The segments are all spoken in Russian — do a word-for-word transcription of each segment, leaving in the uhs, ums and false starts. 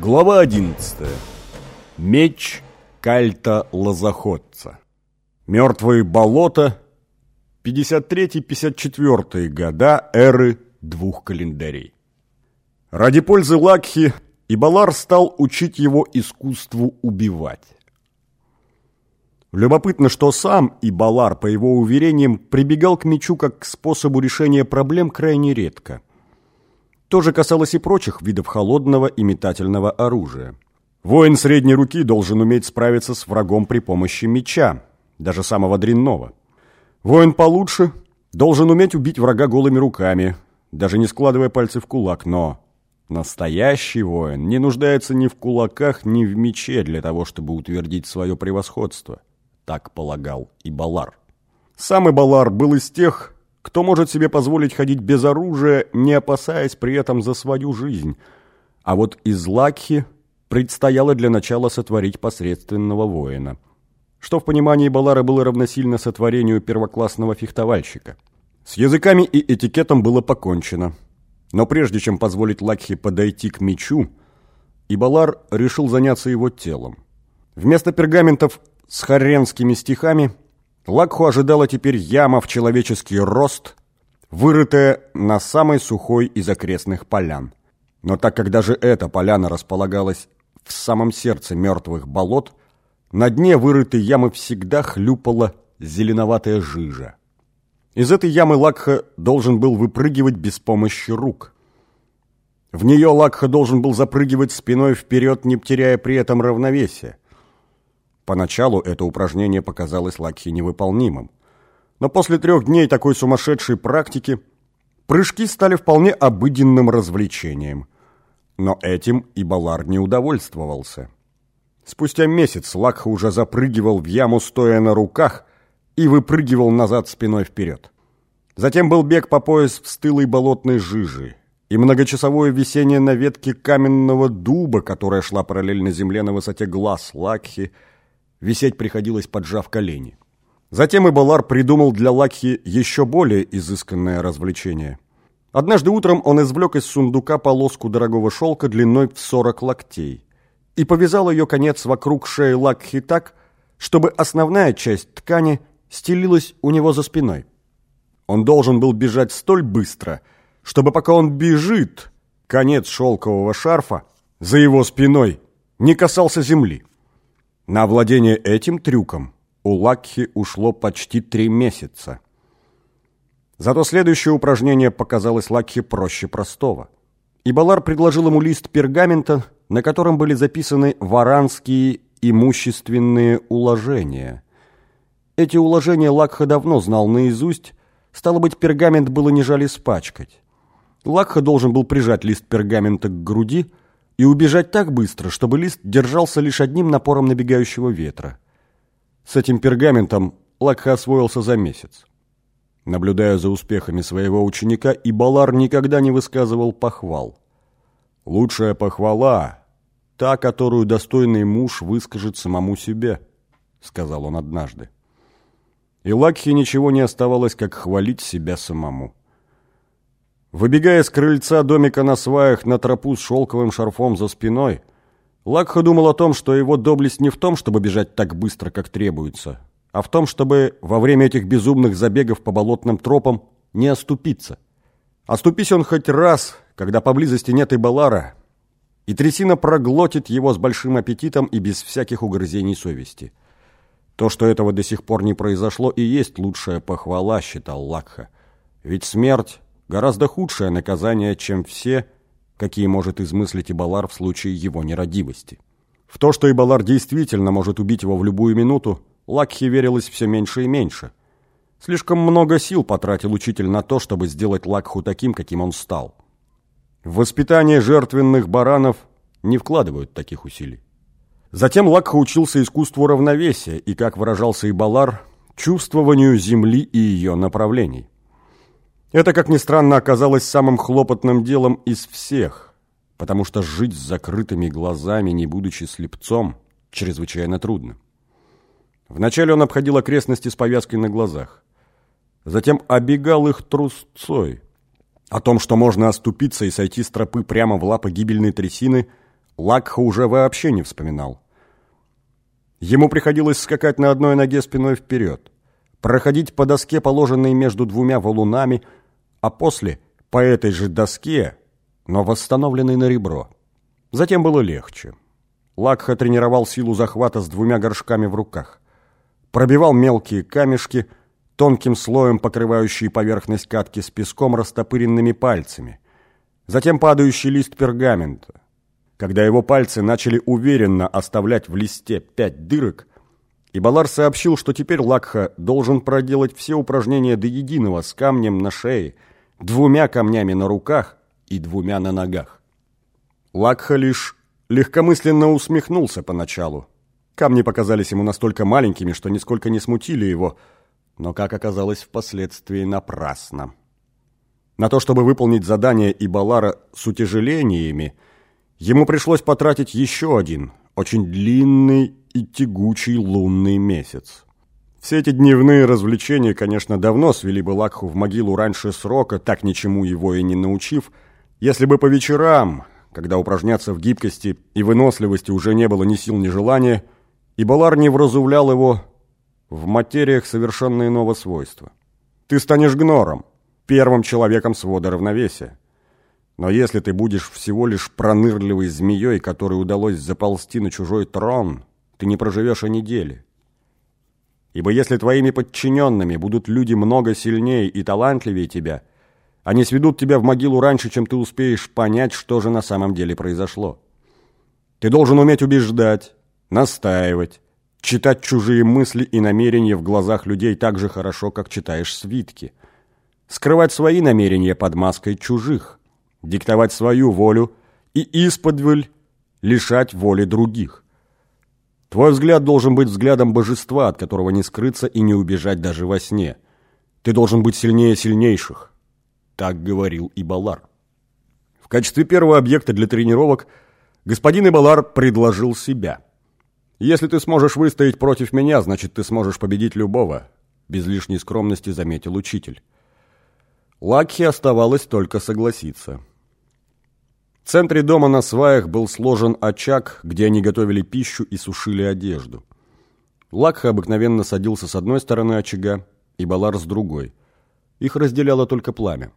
Глава одиннадцатая. Меч кальта-лозоходца. Мертвые болота. пятьдесят третий — пятьдесят четвёртый года эры двух календарей. Ради пользы Лакхи Ибалар стал учить его искусству убивать. Любопытно, что сам Ибалар, по его уверениям, прибегал к мечу как к способу решения проблем крайне редко. То же касалось и прочих видов холодного и метательного оружия. Воин средней руки должен уметь справиться с врагом при помощи меча, даже самого дрянного. Воин получше должен уметь убить врага голыми руками, даже не складывая пальцы в кулак, но настоящий воин не нуждается ни в кулаках, ни в мече для того, чтобы утвердить свое превосходство. Так полагал Ибалар. Сам Ибалар был из тех, кто может себе позволить ходить без оружия, не опасаясь при этом за свою жизнь. А вот из Лакхи предстояло для начала сотворить посредственного воина, что в понимании Ибалара было равносильно сотворению первоклассного фехтовальщика. С языками и этикетом было покончено. Но прежде чем позволить Лакхи подойти к мечу, Ибалар решил заняться его телом. Вместо пергаментов с хорренскими стихами Лакху ожидала теперь яма в человеческий рост, вырытая на самой сухой из окрестных полян. Но так как даже эта поляна располагалась в самом сердце мертвых болот, на дне вырытой ямы всегда хлюпала зеленоватая жижа. Из этой ямы Лакха должен был выпрыгивать без помощи рук. В нее Лакха должен был запрыгивать спиной вперед, не теряя при этом равновесия. Поначалу это упражнение показалось Лакхе невыполнимым. Но после трех дней такой сумасшедшей практики прыжки стали вполне обыденным развлечением. Но этим Ибалар не удовольствовался. Спустя месяц Лакха уже запрыгивал в яму, стоя на руках, и выпрыгивал назад спиной вперед. Затем был бег по пояс в стылой болотной жижи и многочасовое висение на ветке каменного дуба, которая шла параллельно земле на высоте глаз Лакхи. Висеть приходилось, поджав колени. Затем Ибалар придумал для Лакхи еще более изысканное развлечение. Однажды утром он извлек из сундука полоску дорогого шелка длиной в сорок локтей и повязал ее конец вокруг шеи Лакхи так, чтобы основная часть ткани стелилась у него за спиной. Он должен был бежать столь быстро, чтобы пока он бежит, конец шелкового шарфа за его спиной не касался земли. На овладение этим трюком у Лакхи ушло почти три месяца. Зато следующее упражнение показалось Лакхи проще простого. Ибалар предложил ему лист пергамента, на котором были записаны варанские имущественные уложения. Эти уложения Лакха давно знал наизусть, стало быть, пергамент было не жаль испачкать. Лакха должен был прижать лист пергамента к груди и убежать так быстро, чтобы лист держался лишь одним напором набегающего ветра. С этим пергаментом Лакха освоился за месяц. Наблюдая за успехами своего ученика, Ибалар никогда не высказывал похвал. «Лучшая похвала — та, которую достойный муж выскажет самому себе», — сказал он однажды. И Лакхе ничего не оставалось, как хвалить себя самому. Выбегая с крыльца домика на сваях на тропу с шелковым шарфом за спиной, Лакха думал о том, что его доблесть не в том, чтобы бежать так быстро, как требуется, а в том, чтобы во время этих безумных забегов по болотным тропам не оступиться. Оступись он хоть раз, когда поблизости нет Ибалара, и трясина проглотит его с большим аппетитом и без всяких угрызений совести. То, что этого до сих пор не произошло, и есть лучшая похвала, считал Лакха. Ведь смерть гораздо худшее наказание, чем все, какие может измыслить Ибалар в случае его нерадивости. В то, что Ибалар действительно может убить его в любую минуту, Лакхе верилось все меньше и меньше. Слишком много сил потратил учитель на то, чтобы сделать Лакху таким, каким он стал. В воспитание жертвенных баранов не вкладывают таких усилий. Затем Лакха учился искусству равновесия и, как выражался Ибалар, чувствованию земли и ее направлений. Это, как ни странно, оказалось самым хлопотным делом из всех, потому что жить с закрытыми глазами, не будучи слепцом, чрезвычайно трудно. Вначале он обходил окрестности с повязкой на глазах, затем обегал их трусцой. О том, что можно оступиться и сойти с тропы прямо в лапы гибельной трясины, Лакха уже вообще не вспоминал. Ему приходилось скакать на одной ноге спиной вперед, проходить по доске, положенной между двумя валунами, а после по этой же доске, но восстановленной на ребро. Затем было легче. Лакха тренировал силу захвата с двумя горшками в руках. Пробивал мелкие камешки, тонким слоем покрывающие поверхность катки с песком растопыренными пальцами. Затем падающий лист пергамента. Когда его пальцы начали уверенно оставлять в листе пять дырок, Ибалар сообщил, что теперь Лакха должен проделать все упражнения до единого с камнем на шее, двумя камнями на руках и двумя на ногах. Лакха лишь легкомысленно усмехнулся поначалу. Камни показались ему настолько маленькими, что нисколько не смутили его, но, как оказалось, впоследствии напрасно. На то, чтобы выполнить задание Ибалара с утяжелениями, ему пришлось потратить еще один, очень длинный и тягучий лунный месяц. Все эти дневные развлечения, конечно, давно свели бы Лакху в могилу раньше срока, так ничему его и не научив, если бы по вечерам, когда упражняться в гибкости и выносливости уже не было ни сил, ни желания, Ибалар не вразумлял его в материях совершенно иного свойства. Ты станешь гнором, первым человеком свода равновесия. Но если ты будешь всего лишь пронырливой змеей, которой удалось заползти на чужой трон, ты не проживешь и недели. Ибо если твоими подчиненными будут люди много сильнее и талантливее тебя, они сведут тебя в могилу раньше, чем ты успеешь понять, что же на самом деле произошло. Ты должен уметь убеждать, настаивать, читать чужие мысли и намерения в глазах людей так же хорошо, как читаешь свитки, скрывать свои намерения под маской чужих, диктовать свою волю и исподволь лишать воли других. Твой взгляд должен быть взглядом божества, от которого не скрыться и не убежать даже во сне. Ты должен быть сильнее сильнейших. Так говорил Ибалар. В качестве первого объекта для тренировок господин Ибалар предложил себя. «Если ты сможешь выстоять против меня, значит, ты сможешь победить любого», без лишней скромности заметил учитель. Лакхе оставалось только согласиться. В центре дома на сваях был сложен очаг, где они готовили пищу и сушили одежду. Лакха обыкновенно садился с одной стороны очага, Ибалар с другой. Их разделяло только пламя.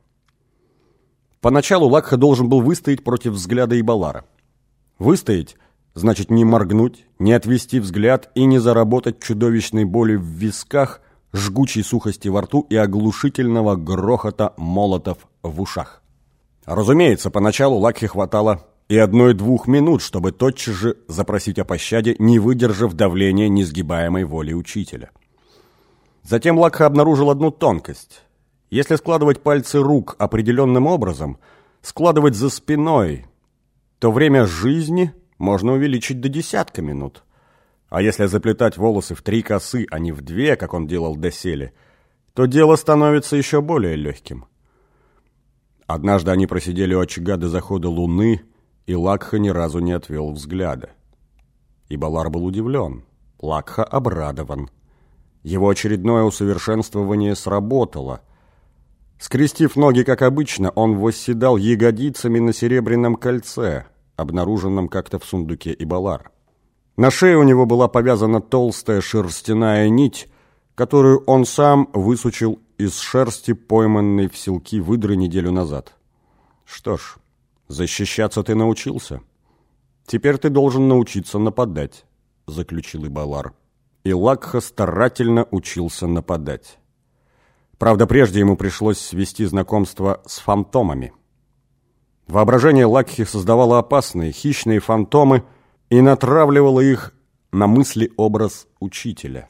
Поначалу Лакха должен был выстоять против взгляда Ибалара. Выстоять значит не моргнуть, не отвести взгляд и не заработать чудовищной боли в висках, жгучей сухости во рту и оглушительного грохота молотов в ушах. Разумеется, поначалу Лакхе хватало и одной-двух минут, чтобы тотчас же запросить о пощаде, не выдержав давления несгибаемой воли учителя. Затем Лакха обнаружил одну тонкость. Если складывать пальцы рук определенным образом, складывать за спиной, то время жизни можно увеличить до десятка минут. А если заплетать волосы в три косы, а не в две, как он делал доселе, то дело становится еще более легким. Однажды они просидели у очага до захода луны, и Лакха ни разу не отвел взгляда. Ибалар был удивлен, Лакха обрадован. Его очередное усовершенствование сработало. Скрестив ноги, как обычно, он восседал ягодицами на серебряном кольце, обнаруженном как-то в сундуке Ибалар. На шее у него была повязана толстая шерстяная нить, которую он сам высучил из шерсти, пойманной в селки выдры неделю назад. Что ж, защищаться ты научился. Теперь ты должен научиться нападать, заключил Ибалар. И Лакха старательно учился нападать. Правда, прежде ему пришлось свести знакомство с фантомами. Воображение Лакхи создавало опасные, хищные фантомы и натравливало их на мысли-образ учителя.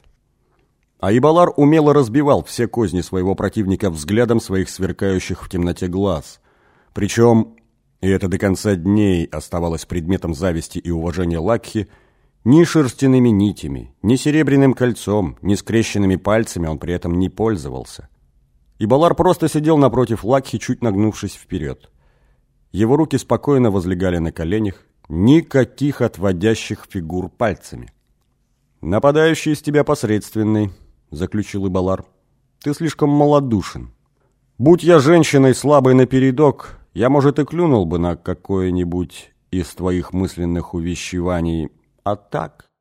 А Ибалар умело разбивал все козни своего противника взглядом своих сверкающих в темноте глаз. Причем, и это до конца дней оставалось предметом зависти и уважения Лакхи, ни шерстяными нитями, ни серебряным кольцом, ни скрещенными пальцами он при этом не пользовался. Ибалар просто сидел напротив Лакхи, чуть нагнувшись вперед. Его руки спокойно возлегали на коленях, никаких отводящих фигур пальцами. «Нападающий из тебя посредственный», — заключил Ибалар. «Ты слишком малодушен. Будь я женщиной слабой напередок, я, может, и клюнул бы на какое-нибудь из твоих мысленных увещеваний, а так...